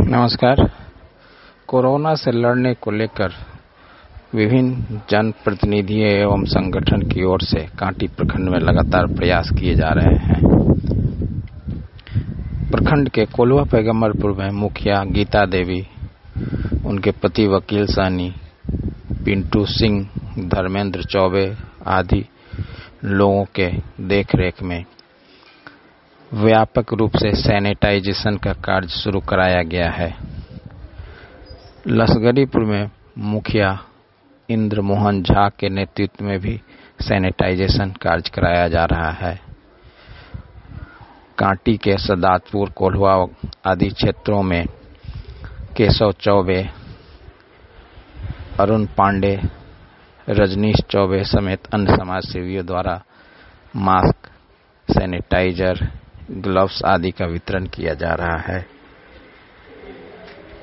नमस्कार। कोरोना से लड़ने को लेकर विभिन्न जनप्रतिनिधि एवं संगठन की ओर से कांटी प्रखंड में लगातार प्रयास किए जा रहे हैं। प्रखंड के कोल्वा पैगम्बरपुर में मुखिया गीता देवी, उनके पति वकील साहनी, पिंटू सिंह, धर्मेंद्र चौबे आदि लोगों के देखरेख में व्यापक रूप से सैनिटाइजेशन का कार्य शुरू कराया गया है। लसगरीपुर में मुखिया इंद्र मोहन झा के नेतृत्व में भी सैनिटाइजेशन कार्य कराया जा रहा है। कांटी के सदातपुर, कोल्वा आदि क्षेत्रों में केशव चौबे, अरुण पांडे, रजनीश चौबे समेत अन्य समाज सेवियों द्वारा मास्क, सैनिटाइजर, ग्लव्स आदि का वितरण किया जा रहा है।